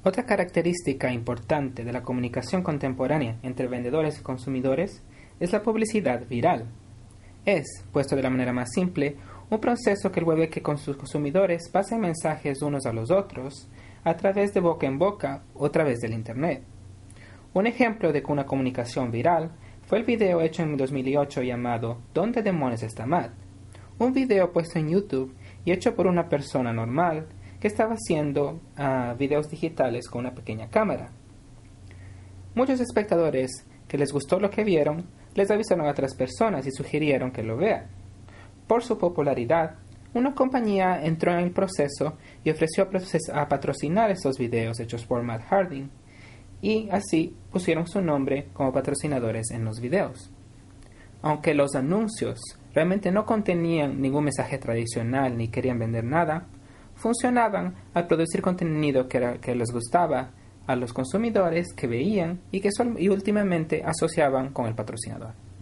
Otra característica importante de la comunicación contemporánea entre vendedores y consumidores es la publicidad viral. Es, puesto de la manera más simple, un proceso que vuelve que con sus consumidores pasen mensajes unos a los otros a través de boca en boca o a través del Internet. Un ejemplo de una comunicación viral fue el video hecho en 2008 llamado ¿Dónde demonios está Matt? Un video puesto en YouTube y hecho por una persona normal que estaba haciendo videos digitales con una pequeña cámara. Muchos espectadores que les gustó lo que vieron les avisaron a otras personas y sugirieron que lo vean. Por su popularidad, una compañía entró en el proceso y ofreció a patrocinar estos videos hechos por Matt Harding, y así pusieron su nombre como patrocinadores en los videos. Aunque los anuncios realmente no contenían ningún mensaje tradicional ni querían vender nada, funcionaban al producir contenido que les gustaba a los consumidores que veían y que últimamente asociaban con el patrocinador.